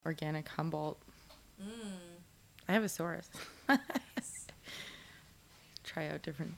organic Humboldt. I have a Saurus. Nice. Try out different.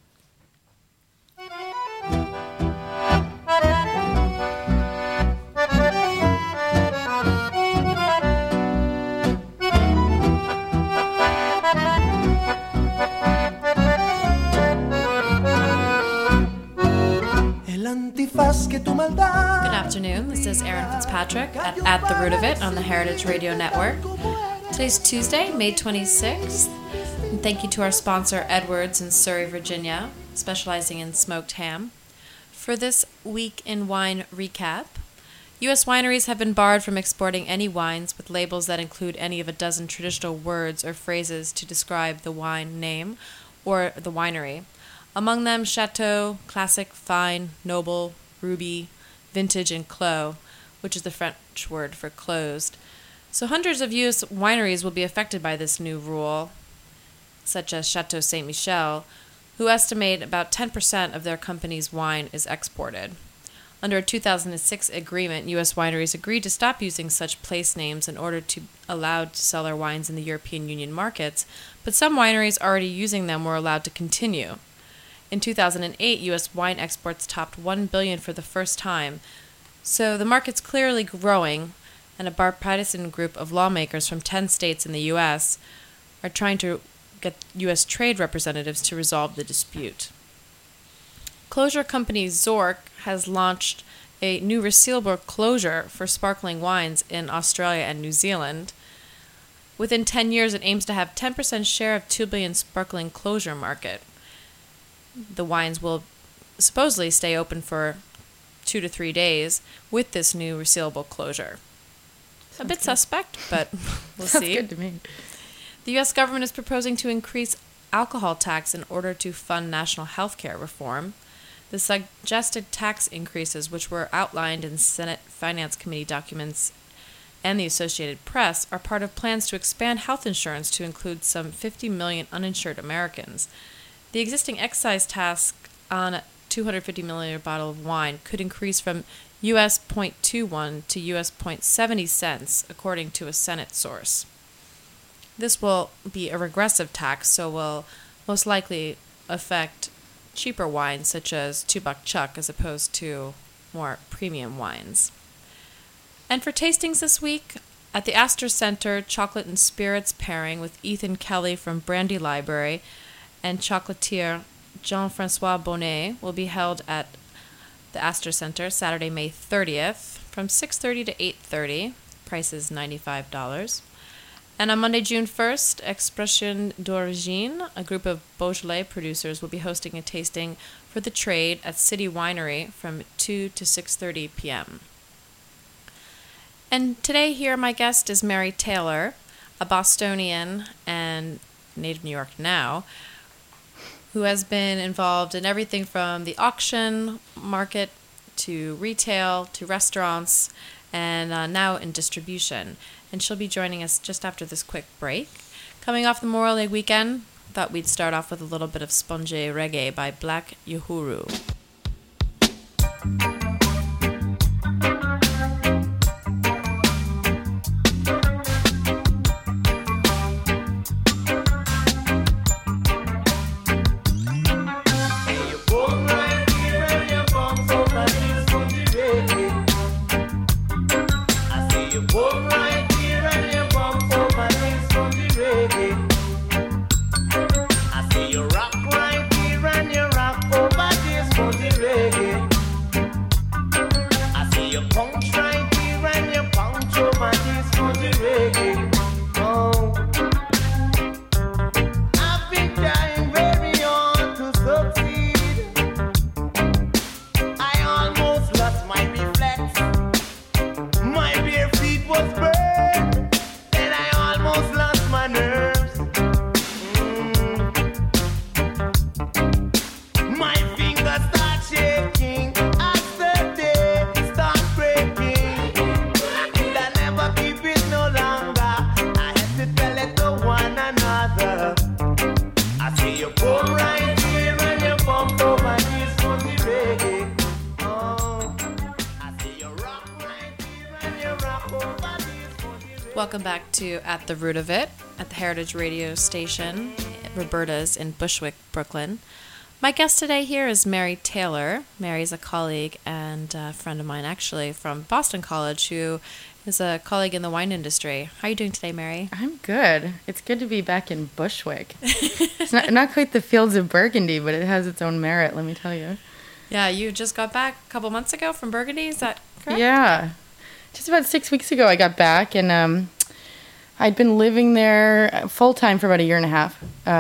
Good afternoon. This is Erin Fitzpatrick at The Root of It on the Heritage Radio Network. Today's Tuesday, May 26th. And thank you to our sponsor, Edwards in Surrey, Virginia, specializing in smoked ham. For this week in wine recap, U.S. wineries have been barred from exporting any wines with labels that include any of a dozen traditional words or phrases to describe the wine name or the winery. Among them, Chateau, Classic, Fine, Noble, Ruby, Vintage, and Clos, which is the French word for closed. So hundreds of U.S. wineries will be affected by this new rule, such as Chateau Ste. Michelle, who estimate about 10% of their company's wine is exported. Under a 2006 agreement, U.S. wineries agreed to stop using such place names in order to allow to sell their wines in the European Union markets, but some wineries already using them were allowed to continue. In 2008, U.S. wine exports topped $1 billion for the first time, so the market's clearly growing, and a bipartisan group of lawmakers from 10 states in the U.S. are trying to get U.S. trade representatives to resolve the dispute. Closure company Zork has launched a new resealable closure for sparkling wines in Australia and New Zealand. Within 10 years, it aims to have 10% share of $2 billion sparkling closure market. The wines will supposedly stay open for 2 to 3 days with this new resealable closure. A bit suspect, but we'll see. Sounds good to me. The U.S. government is proposing to increase alcohol tax in order to fund national health care reform. The suggested tax increases, which were outlined in Senate Finance Committee documents and the Associated Press, are part of plans to expand health insurance to include some 50 million uninsured Americans. The existing excise tax on a 250 milliliter bottle of wine could increase from U.S. 0.21 to U.S. 0.70 cents, according to a Senate source. This will be a regressive tax, so will most likely affect cheaper wines such as Two Buck Chuck as opposed to more premium wines. And for tastings this week, at the Astor Center, chocolate and spirits pairing with Ethan Kelly from Brandy Library and chocolatier Jean-Francois Bonnet will be held at the Astor Center Saturday, May 30th from 6:30 to 8:30. Price is $95. And on Monday, June 1st, Expression d'Origine, a group of Beaujolais producers, will be hosting a tasting for the trade at City Winery from 2 to 6:30 p.m. And today here, my guest is Mary Taylor, a Bostonian and native New York now, who has been involved in everything from the auction market to retail to restaurants and now in distribution. And she'll be joining us just after this quick break. Coming off the Memorial Day weekend, thought we'd start off with a little bit of sponge reggae by Black Uhuru. I see you rock right here and you rock over this for the reggae. Welcome back to At the Root of It at the Heritage Radio Station, Roberta's in Bushwick, Brooklyn. My guest today here is Mary Taylor. Mary's a colleague and a friend of mine, actually, from Boston College, who is a colleague in the wine industry. How are you doing today, Mary? I'm good. It's good to be back in Bushwick. It's not quite the fields of Burgundy, but it has its own merit, let me tell you. Yeah, you just got back a couple months ago from Burgundy, is that correct? Yeah. Just about 6 weeks ago I got back, and I'd been living there full-time for about a year and a half,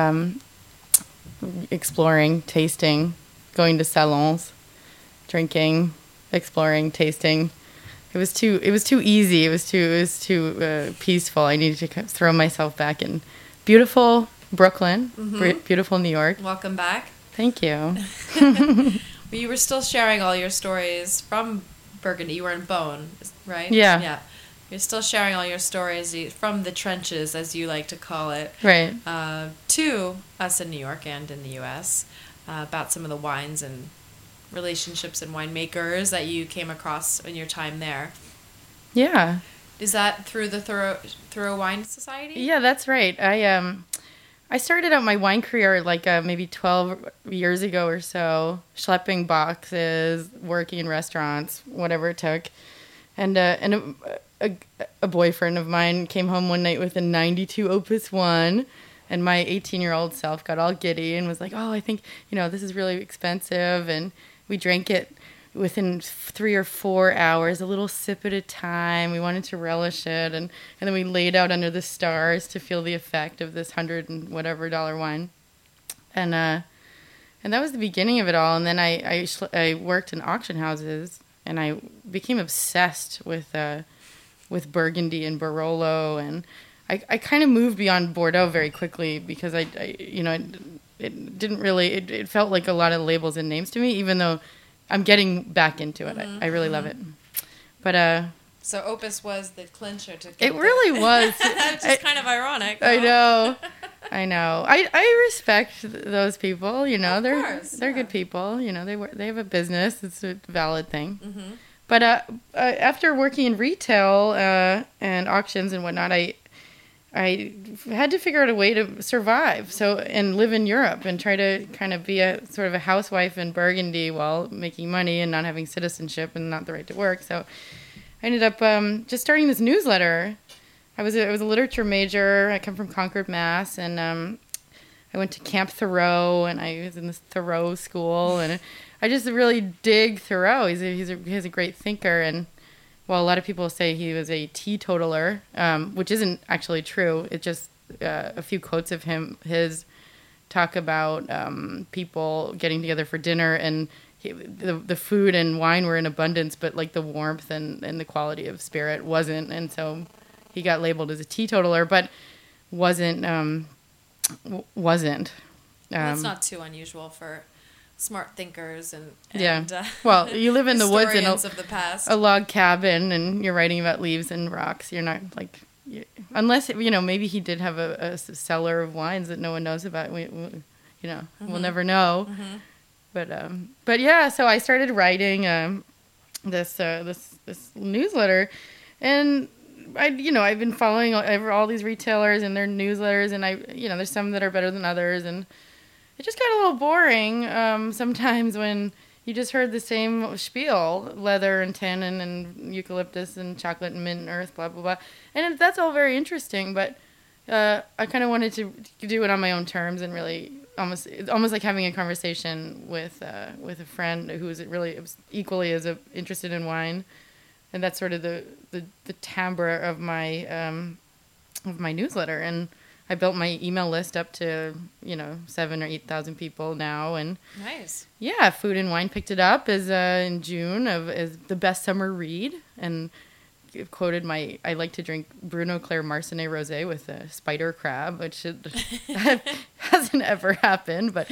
exploring, tasting, going to salons, drinking, exploring, tasting. It was too easy. It was too peaceful. I needed to throw myself back in beautiful Brooklyn, beautiful New York. Welcome back. Thank you. You were still sharing all your stories from Burgundy. You were in Beaune, right? Yeah. Yeah. You're still sharing all your stories from the trenches, as you like to call it, Right. to us in New York and in the U.S. About some of the wines and relationships and winemakers that you came across in your time there. Yeah. Is that through the Thoreau Wine Society? Yeah, that's right. I started out my wine career like maybe 12 years ago or so, schlepping boxes, working in restaurants, whatever it took. And a boyfriend of mine came home one night with a 92 Opus 1, and my 18-year-old self got all giddy and was like, oh, I think, this is really expensive. And we drank it within 3 or 4 hours, a little sip at a time. We wanted to relish it. And then we laid out under the stars to feel the effect of this $100 and whatever wine. And that was the beginning of it all. And then I worked in auction houses, and I became obsessed with Burgundy and Barolo, and I kind of moved beyond Bordeaux very quickly because it didn't really, it felt like a lot of labels and names to me, even though I'm getting back into it. I really love it. But so Opus was the clincher to get it really was. It's just kind of ironic. I know. I respect those people. They're good people. They have a business. It's a valid thing. Mm-hmm. But after working in retail and auctions and whatnot, I had to figure out a way to survive. And live in Europe and try to kind of be a sort of a housewife in Burgundy while making money and not having citizenship and not the right to work. So I ended up just starting this newsletter. I was a literature major. I come from Concord, Mass, and I went to Camp Thoreau, and I was in this Thoreau school, and I just really dig Thoreau. He's a great thinker, and while a lot of people say he was a teetotaler, which isn't actually true, it just a few quotes of his talk about people getting together for dinner, and the food and wine were in abundance, but like the warmth and the quality of spirit wasn't, and so he got labeled as a teetotaler, but wasn't. That's not too unusual for smart thinkers and well, you live in the woods in of the past. A log cabin, and you're writing about leaves and rocks. You're not like, unless maybe he did have a cellar of wines that no one knows about. We'll never know. Mm-hmm. But yeah, so I started writing this newsletter, and I've been following all these retailers and their newsletters, and there's some that are better than others, and it just got a little boring sometimes when you just heard the same spiel: leather and tannin and eucalyptus and chocolate and mint and earth, blah blah blah. And that's all very interesting, but I kind of wanted to do it on my own terms and really almost like having a conversation with a friend who was really equally as interested in wine. And that's sort of the timbre of my newsletter. And I built my email list up to 7,000 or 8,000 people now. And nice. Yeah, Food and Wine picked it up as in June as the best summer read, and quoted I like to drink Bruno Claire Marcenay Rosé with a spider crab, which hasn't ever happened, but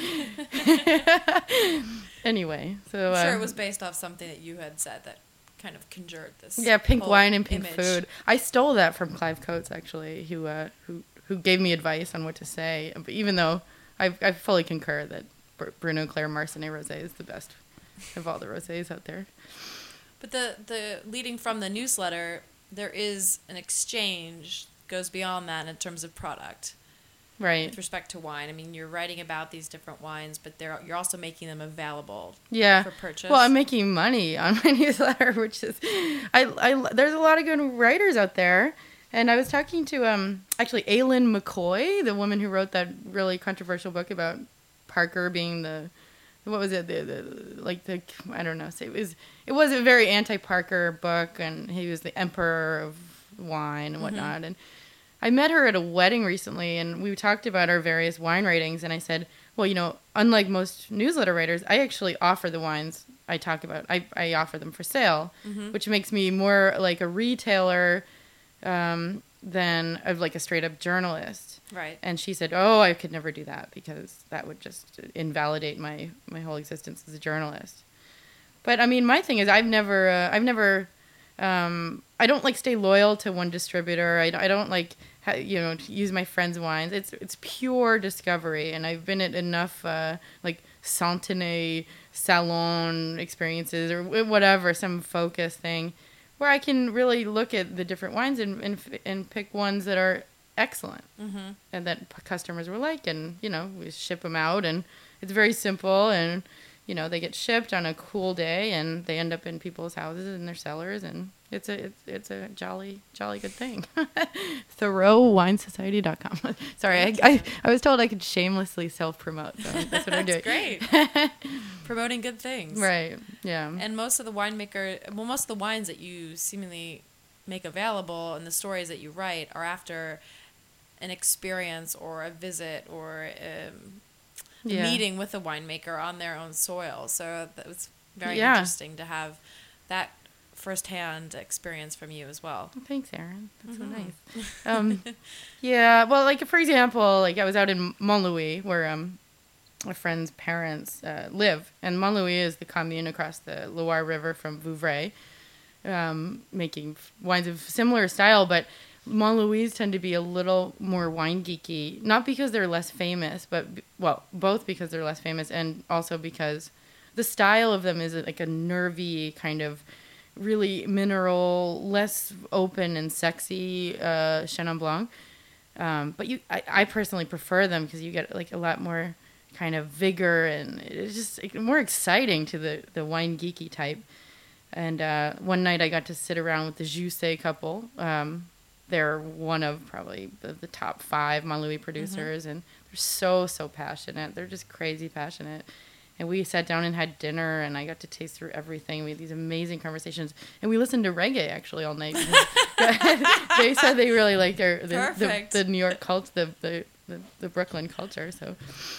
anyway. So I'm sure it was based off something that you had said that kind of conjured this. Yeah, pink wine and pink image. Food. I stole that from Clive Coates, actually, who gave me advice on what to say. But even though I fully concur that Bruno Claire Marcenay Rosé is the best of all the rosés out there. But the leading from the newsletter, there is an exchange goes beyond that in terms of product. Right. With respect to wine. I mean, you're writing about these different wines, but you're also making them available for purchase. Well, I'm making money on my newsletter, which is, there's a lot of good writers out there. And I was talking to, actually, Aileen McCoy, the woman who wrote that really controversial book about Parker being what was it? I don't know. So it was a very anti-Parker book, and he was the emperor of wine and whatnot. Mm-hmm. And I met her at a wedding recently, and we talked about our various wine ratings, and I said, well, unlike most newsletter writers, I actually offer the wines I talk about. I offer them for sale, mm-hmm. which makes me more like a retailer than of like a straight-up journalist. Right. And she said, oh, I could never do that because that would just invalidate my whole existence as a journalist. But, I mean, my thing is I don't like stay loyal to one distributor. I don't like use my friends' wines. It's pure discovery, and I've been at enough like Santenay salon experiences or whatever, some focus thing, where I can really look at the different wines and pick ones that are excellent, mm-hmm. and that customers will like, and we ship them out, and it's very simple, and they get shipped on a cool day, and they end up in people's houses and their cellars, and it's a jolly good thing. ThoreauWineSociety.com. Sorry, I was told I could shamelessly self-promote, so that's what I'm doing. That's great. Promoting good things. Right, yeah. And most of the wines that you seemingly make available and the stories that you write are after an experience or a visit or a meeting with a winemaker on their own soil. So that was very interesting to have that firsthand experience from you as well. Well, thanks, Erin. That's so nice. Yeah, well, like, for example, like I was out in Montlouis where a friend's parents live. And Montlouis is the commune across the Loire River from Vouvray, making wines of similar style, but Montlouis tend to be a little more wine geeky, not because they're less famous, but, both because they're less famous and also because the style of them is like a nervy kind of really mineral, less open and sexy Chenin Blanc. But I personally prefer them because you get like a lot more kind of vigor, and it's just more exciting to the wine geeky type. And one night I got to sit around with the Jousset couple. They're one of probably the top 5 Montlouis producers, mm-hmm. and they're so passionate. They're just crazy passionate. And we sat down and had dinner, and I got to taste through everything. We had these amazing conversations. And we listened to reggae, actually, all night. They said they really liked the New York culture, the Brooklyn culture. So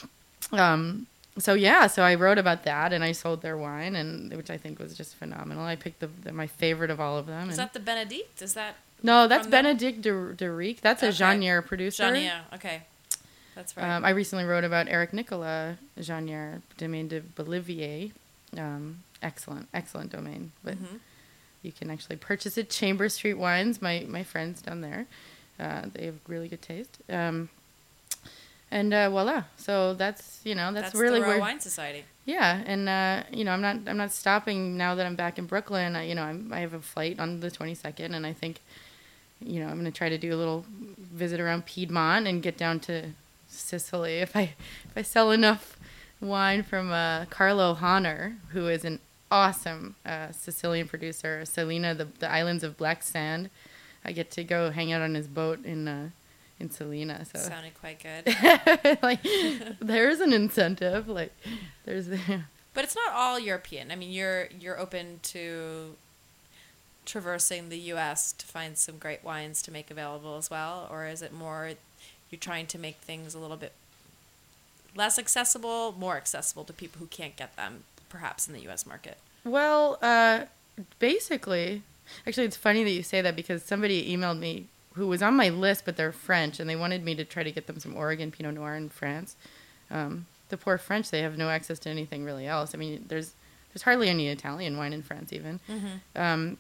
I wrote about that, and I sold their wine, which I think was just phenomenal. I picked my favorite of all of them. Is that the Benedict? Is that... No, that's Benedict de Riek. That's a Jaunier producer. Jaunier, okay. That's right. I recently wrote about Eric Nicolas Jaunier, Domaine de Bolivier. Excellent domain. But mm-hmm. you can actually purchase it. Chamber Street Wines, my friends down there. They have really good taste. And voila. So that's really the where Wine Society. Yeah, and I'm not stopping now that I'm back in Brooklyn. I have a flight on the 22nd, and I think I'm going to try to do a little visit around Piedmont and get down to Sicily if I sell enough wine from Carlo Honor, who is an awesome Sicilian producer. Salina, the islands of black sand. I get to go hang out on his boat in Salina. So sounded quite good. Like there's an incentive. Like there's. But it's not all European. I mean, you're open to traversing the U.S. to find some great wines to make available as well, or is it more you're trying to make things a little bit less accessible, more accessible to people who can't get them, perhaps in the U.S. market? Well, basically, actually, it's funny that you say that because somebody emailed me who was on my list, but they're French, and they wanted me to try to get them some Oregon Pinot Noir in France. The poor French, they have no access to anything really else. I mean, there's hardly any Italian wine in France even. Mm-hmm.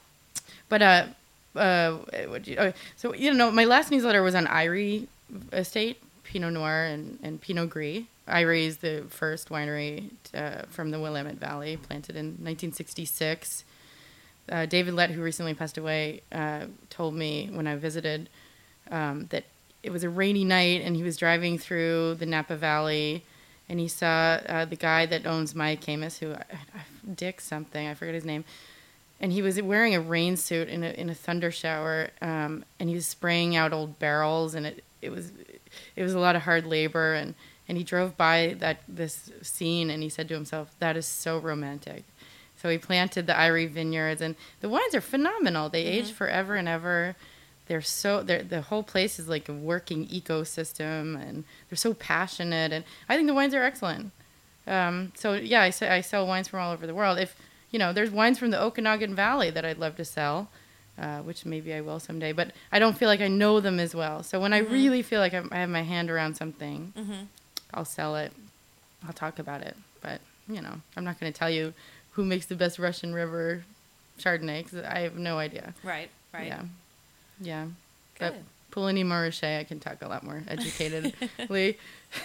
My last newsletter was on Eyrie Estate, Pinot Noir and Pinot Gris. Eyrie is the first winery from the Willamette Valley, planted in 1966. David Lett, who recently passed away, told me when I visited that it was a rainy night and he was driving through the Napa Valley, and he saw the guy that owns Maya Camus, who Dick something, I forget his name, and he was wearing a rain suit in a thunder shower, and he was spraying out old barrels, and it was a lot of hard labor, and he drove by this scene, and he said to himself, "That is so romantic." So he planted the Irie vineyards, and the wines are phenomenal. They age forever and ever. The whole place is like a working ecosystem, and they're so passionate, and I think the wines are excellent. So yeah, I sell wines from all over the world. If there's wines from the Okanagan Valley that I'd love to sell, which maybe I will someday, but I don't feel like I know them as well. So when I really feel like I have my hand around something, I'll sell it. I'll talk about it, but I'm not going to tell you who makes the best Russian River Chardonnay, because I have no idea. Right. Yeah. Good. But Puligny Montrachet, I can talk a lot more educatedly.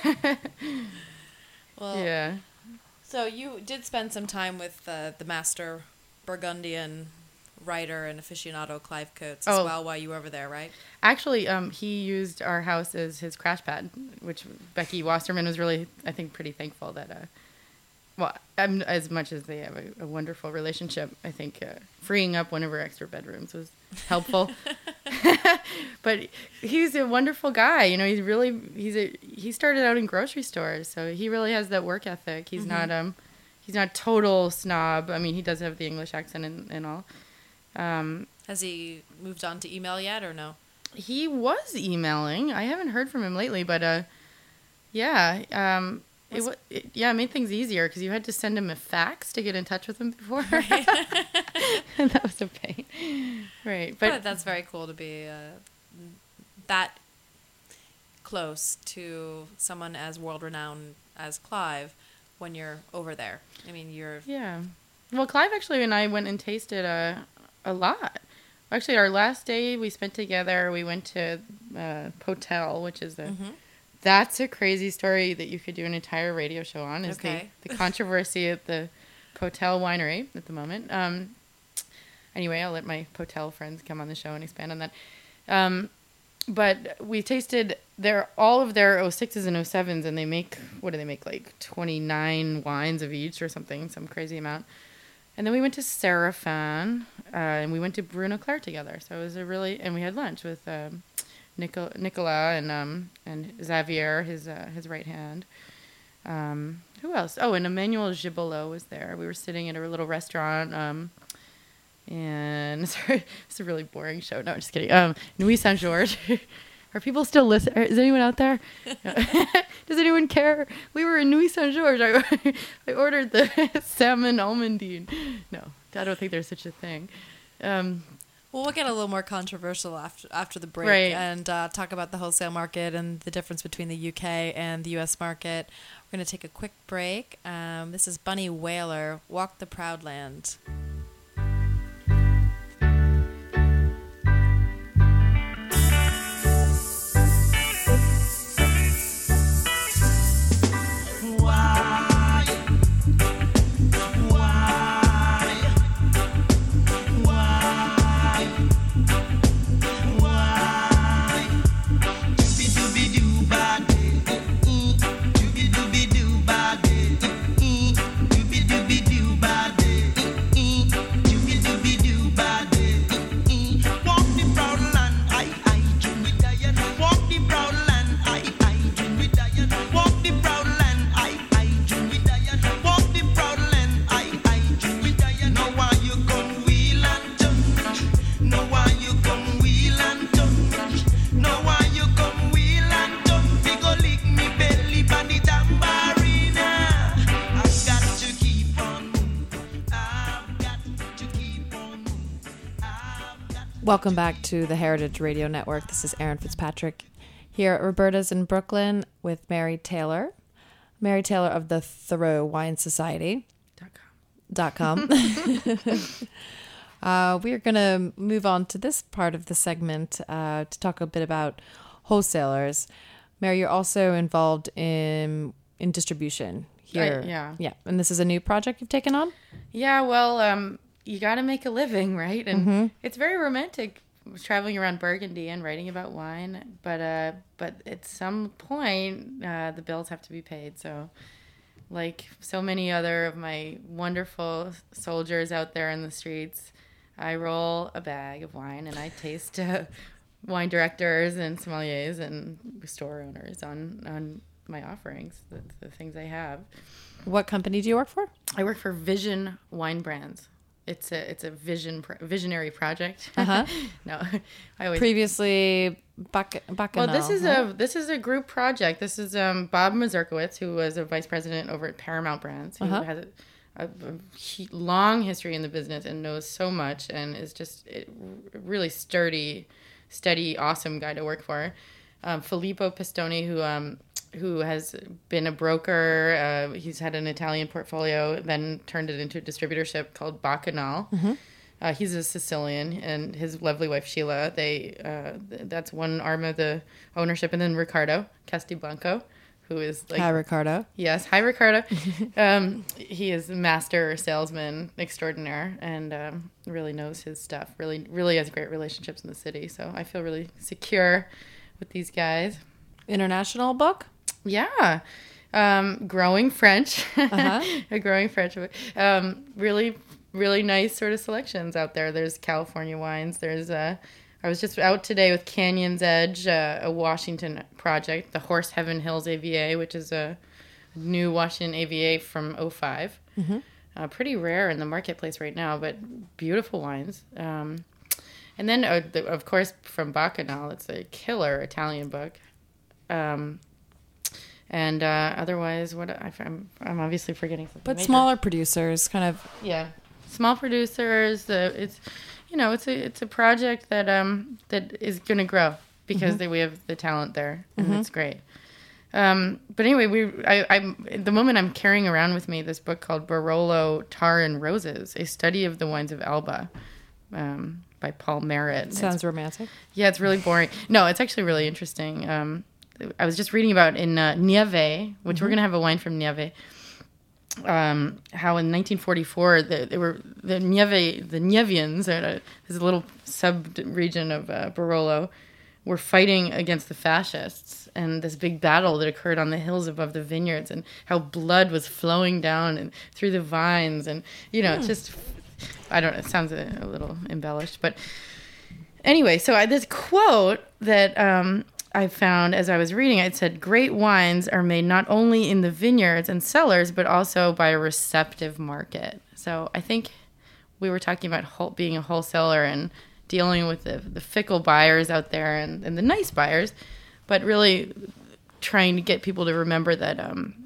Well, yeah. So you did spend some time with the master Burgundian writer and aficionado Clive Coates as well while you were over there, right? Actually, he used our house as his crash pad, which Becky Wasserman was really, I think, pretty thankful that... as much as they have a wonderful relationship, I think freeing up one of her extra bedrooms was helpful. But he's a wonderful guy. He started out in grocery stores, so he really has that work ethic. He's not total snob. I mean, he does have the English accent and all. Has he moved on to email yet, or no? He was emailing. I haven't heard from him lately, but yeah. It made things easier because you had to send him a fax to get in touch with him before. Right. And that was a pain. Right. But that's very cool to be that close to someone as world-renowned as Clive when you're over there. I mean, you're... Yeah. Well, Clive actually and I went and tasted a lot. Actually, our last day we spent together, we went to Potel, which is a... That's a crazy story that you could do an entire radio show on. Is the controversy at the Potel winery at the moment. Anyway, I'll let my Potel friends come on the show and expand on that. But we tasted all of their 06s and 07s, and they make, what do they make, like 29 wines of each or something, some crazy amount. And then we went to Serafin, and we went to Bruno Claire together. So it was and we had lunch with... Nicola and Xavier, his right hand. Who else? Oh, and Emmanuel Gibelot was there. We were sitting at a little restaurant. And sorry, it's a really boring show. No, I'm just kidding. Nuit Saint Georges. Are people still listening? Is anyone out there? Does anyone care? We were in Nuit Saint Georges. I ordered the salmon almondine. No, I don't think there's such a thing. Well, we'll get a little more controversial after the break, right, and talk about the wholesale market and the difference between the UK and the US market. We're going to take a quick break. This is Bunny Wailer, Walk the Proud Land. Welcome back to the Heritage Radio Network. This is Erin Fitzpatrick here at Roberta's in Brooklyn with Mary Taylor. Mary Taylor of the Thoreau Wine Society. .com. We are going to move on to this part of the segment to talk a bit about wholesalers. Mary, you're also involved in distribution here. Yeah. And this is a new project you've taken on? Yeah, well, you got to make a living, right? And it's very romantic traveling around Burgundy and writing about wine, but at some point the bills have to be paid. So, like so many other of my wonderful soldiers out there in the streets, I roll a bag of wine and I taste wine directors and sommeliers and store owners on my offerings, the things I have. What company do you work for? I work for Vision Wine Brands. It's a visionary project. Uh-huh. No, I always previously Bacchanal. Well, this is a group project. This is Bob Mazurkowitz, who was a vice president over at Paramount Brands, who has a long history in the business and knows so much, and is just a really steady, awesome guy to work for. Filippo Pistoni, who has been a broker. He's had an Italian portfolio, then turned it into a distributorship called Bacchanal. Mm-hmm. He's a Sicilian, and his lovely wife Sheila. That's one arm of the ownership, and then Ricardo Castiblanco, who is like hi Ricardo. Yes, hi Ricardo. He is a master salesman extraordinaire, and really knows his stuff. Really has great relationships in the city. So I feel really secure with these guys. International book. Yeah. Growing French. A Growing French. Really nice sort of selections out there. There's California wines. There's I was just out today with Canyon's Edge, a Washington project, the Horse Heaven Hills AVA, which is a new Washington AVA from 2005. Mm-hmm. Pretty rare in the marketplace right now, but beautiful wines. And then, of course, from Bacchanal, it's a killer Italian book. And otherwise, I'm obviously forgetting something. But major. Smaller producers, kind of. Yeah, small producers. It's a project that is going to grow because we have the talent there, and it's great. But anyway, at the moment I'm carrying around with me this book called Barolo Tar and Roses: A Study of the Wines of Elba. By Paul Merritt. Sounds romantic. Yeah, it's really boring. No, it's actually really interesting. I was just reading about in Nieve, which we're going to have a wine from Nieve, how in 1944 the Nievians, this is a little sub-region of Barolo, were fighting against the fascists, and this big battle that occurred on the hills above the vineyards, and how blood was flowing down and through the vines, and it's just, I don't know, it sounds a little embellished, but anyway, so this quote that I found as I was reading, it said, "Great wines are made not only in the vineyards and cellars, but also by a receptive market." So I think we were talking about being a wholesaler and dealing with the fickle buyers out there and the nice buyers, but really trying to get people to remember that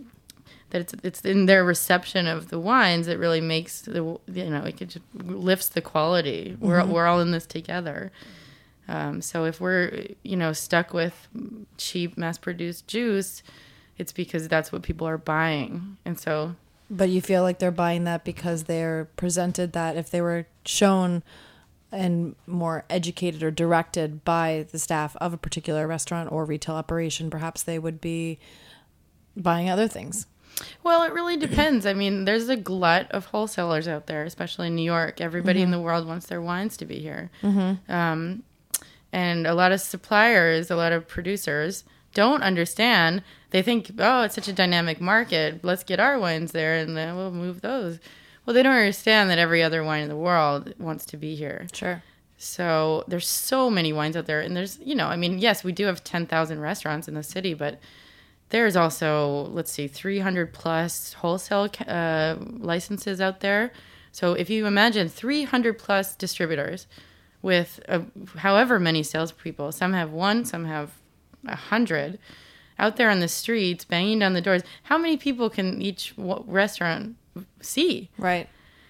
it's in their reception of the wines that really makes it just lifts the quality. We're all in this together. So if we're, stuck with cheap mass-produced juice, it's because that's what people are buying. And so... But you feel like they're buying that because they're presented that if they were shown and more educated or directed by the staff of a particular restaurant or retail operation, perhaps they would be buying other things. Well, it really depends. I mean, there's a glut of wholesalers out there, especially in New York. Everybody in the world wants their wines to be here. Mm-hmm. And a lot of suppliers, a lot of producers don't understand. They think, oh, it's such a dynamic market. Let's get our wines there and then we'll move those. Well, they don't understand that every other wine in the world wants to be here. Sure. So there's so many wines out there. And there's, yes, we do have 10,000 restaurants in the city, but there's also, 300 plus wholesale licenses out there. So if you imagine 300 plus distributors with however many salespeople, some have one, some have 100, out there on the streets, banging down the doors. How many people can each restaurant see? Right.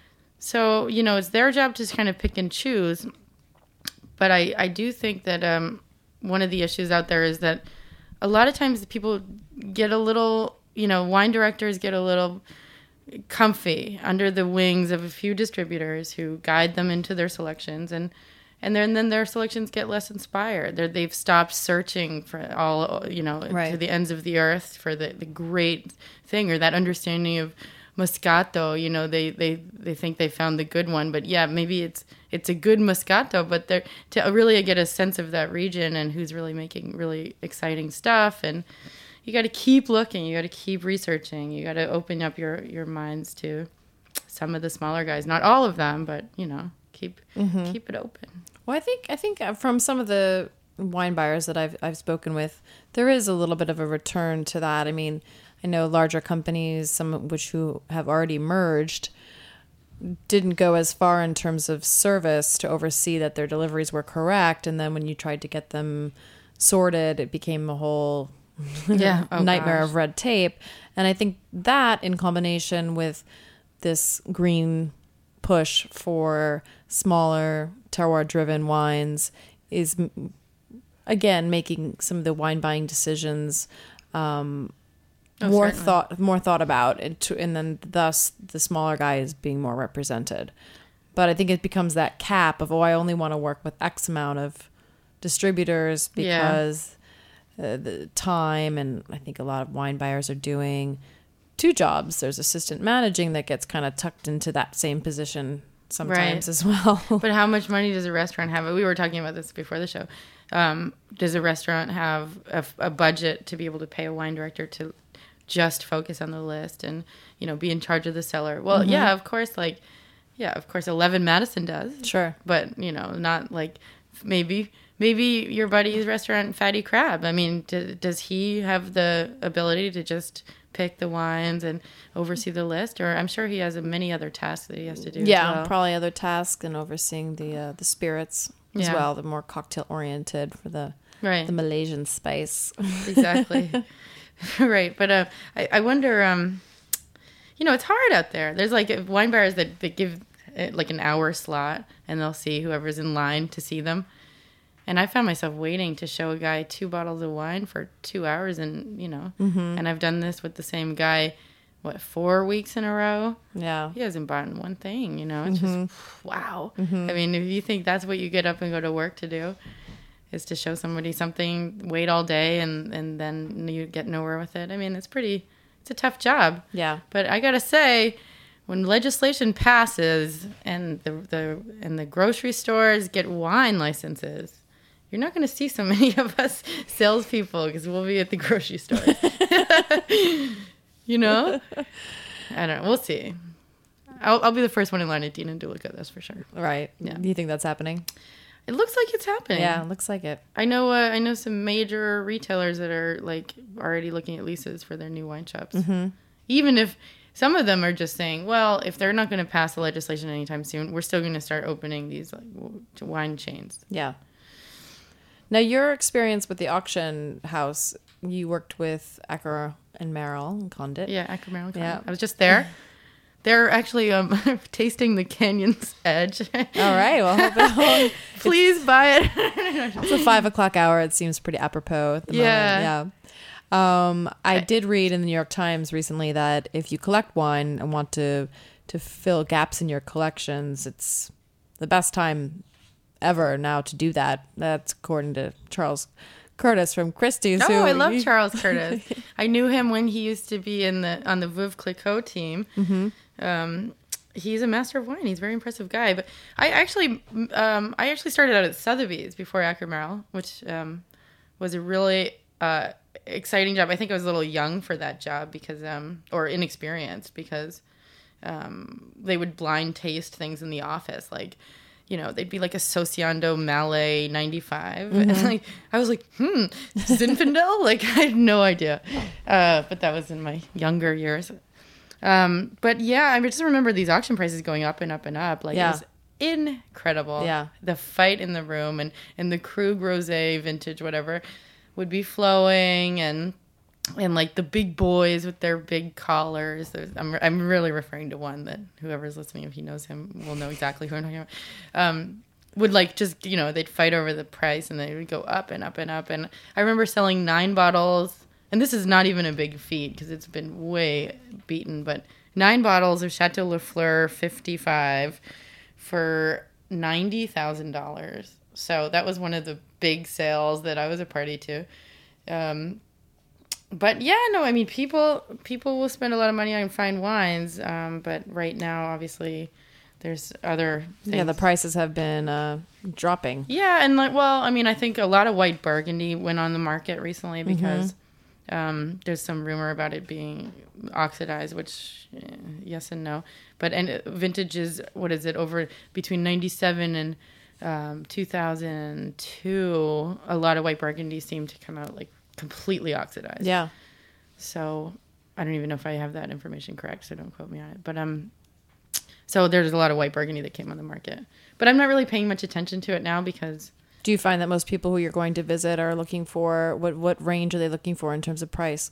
So, it's their job to kind of pick and choose. But I do think that one of the issues out there is that a lot of times people get a little, wine directors get a little comfy under the wings of a few distributors who guide them into their selections, and then their selections get less inspired. They've stopped searching for all, right. to the ends of the earth for the great thing or that understanding Moscato, they think they found the good one, but yeah, maybe it's a good Moscato, but they're to really get a sense of that region and who's really making really exciting stuff. And you got to keep looking, you got to keep researching, you got to open up your minds to some of the smaller guys, not all of them, but keep it open. Well, I think from some of the wine buyers that I've spoken with, there is a little bit of a return to that. I mean, I know larger companies, some of which who have already merged, didn't go as far in terms of service to oversee that their deliveries were correct. And then when you tried to get them sorted, it became a whole nightmare of red tape. And I think that in combination with this green push for smaller terroir-driven wines is, again, making some of the wine buying decisions more thought about, and then thus the smaller guy is being more represented. But I think it becomes that cap of, I only want to work with X amount of distributors because the time, and I think a lot of wine buyers are doing 2 jobs. There's assistant managing that gets kind of tucked into that same position sometimes as well. But how much money does a restaurant have? We were talking about this before the show. Does a restaurant have a budget to be able to pay a wine director to just focus on the list and, be in charge of the cellar? Well, of course, 11 Madison does. Sure. But, not like maybe your buddy's restaurant, Fatty Crab. I mean, does he have the ability to just pick the wines and oversee the list? Or I'm sure he has many other tasks that he has to do. Yeah, as well. Probably other tasks, and overseeing the spirits as well, the more cocktail oriented for the Malaysian spice. Exactly. Right. But I wonder, it's hard out there. There's wine buyers that give like an hour slot, and they'll see whoever's in line to see them. And I found myself waiting to show a guy 2 bottles of wine for 2 hours, and and I've done this with the same guy, 4 weeks in a row? Yeah. He hasn't bought one thing, It's just, wow. I mean, if you think that's what you get up and go to work to do, is to show somebody something, wait all day, and then you get nowhere with it. I mean, it's a tough job. Yeah. But I gotta say, when legislation passes and the grocery stores get wine licenses, you're not going to see so many of us salespeople because we'll be at the grocery store. I don't know. We'll see. I'll be the first one in line at Dean and DeLuca, that's for sure. Right. Yeah. Do you think that's happening? It looks like it's happening. Yeah, it looks like it. I know some major retailers that are already looking at leases for their new wine shops. Mm-hmm. Even if some of them are just saying, well, if they're not going to pass the legislation anytime soon, we're still going to start opening these wine chains. Yeah. Now, your experience with the auction house, you worked with Acker and Merrill and Condit. Yeah, Acker, Merrill and Condit. Yeah. I was just there. They're actually tasting the Canyon's Edge. All right. Well, please buy it. It's a 5:00 hour. It seems pretty apropos at the moment. Yeah. I did read in the New York Times recently that if you collect wine and want to fill gaps in your collections, it's the best time ever now to do that. That's according to Charles Curtis from Christie's. I love Charles Curtis. I knew him when he used to be on the Veuve Clicquot team. Mm-hmm. He's a master of wine. He's a very impressive guy. But I actually started out at Sotheby's before Acker Merrill, which was a really exciting job. I think I was a little young for that job because or inexperienced because they would blind taste things in the office, they'd be like a Sociando Mallet 95. Mm-hmm. And I was like, Zinfandel? I had no idea. But that was in my younger years. But yeah, I just remember these auction prices going up and up and up. It was incredible. Yeah. The fight in the room and the Krug Rosé vintage, whatever, would be flowing and the big boys with their big collars. I'm really referring to one that whoever's listening, if he knows him, will know exactly who I'm talking about. Would they'd fight over the price and they would go up and up and up. And I remember selling 9 bottles, and this is not even a big feat because it's been way beaten, but 9 bottles of Chateau Lafleur 55 for $90,000. So that was one of the big sales that I was a party to. But yeah, no, I mean, people will spend a lot of money on fine wines, but right now, obviously, there's other things. Yeah, the prices have been dropping. Yeah, and I mean, I think a lot of white Burgundy went on the market recently because there's some rumor about it being oxidized, which yes and no. But vintages, what is it, over between 97 and 2002, a lot of white Burgundy seemed to come out like completely oxidized. Yeah. So I don't even know if I have that information correct, so don't quote me on it. But so there's a lot of white Burgundy that came on the market. But I'm not really paying much attention to it now because... Do you find that most people who you're going to visit are looking for... What range are they looking for in terms of price?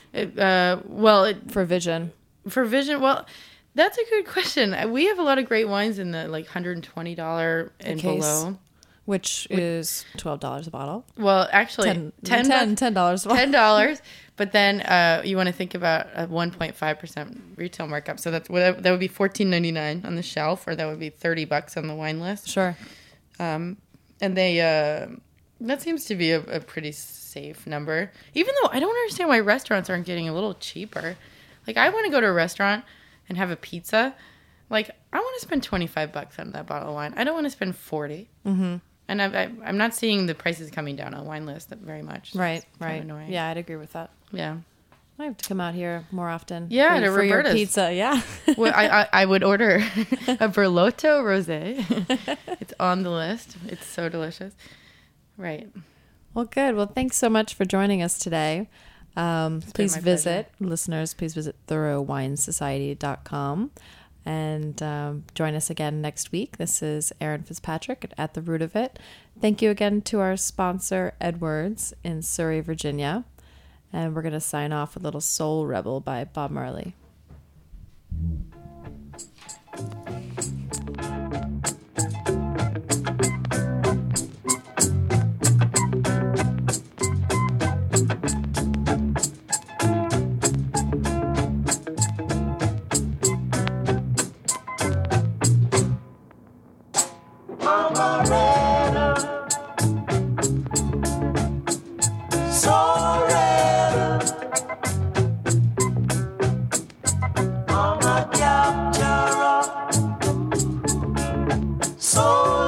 For Vision. For Vision, well, that's a good question. We have a lot of great wines in the like $120 and below. Which is $12 a bottle. Well, actually, $10 a bottle. $10. But then you want to think about a 1.5% retail markup. So that would be $14.99 on the shelf, or that would be $30 on the wine list. Sure. And they that seems to be a pretty safe number. Even though I don't understand why restaurants aren't getting a little cheaper. Like, I want to go to a restaurant and have a pizza. Like, I want to spend $25 on that bottle of wine. I don't want to spend $40. Mm-hmm. And I'm not seeing the prices coming down on wine list very much. Right. Yeah, I'd agree with that. Yeah. I have to come out here more often. Yeah, to Roberta's. Your pizza, yeah. Well, I would order a Berlotto Rosé. It's on the list. It's so delicious. Right. Well, good. Well, thanks so much for joining us today. Please visit, listeners, please visit thoroughwinesociety.com. And join us again next week. This is Erin Fitzpatrick at The Root of It. Thank you again to our sponsor, Edwards, in Surrey, Virginia. And we're going to sign off with a little Soul Rebel by Bob Marley. So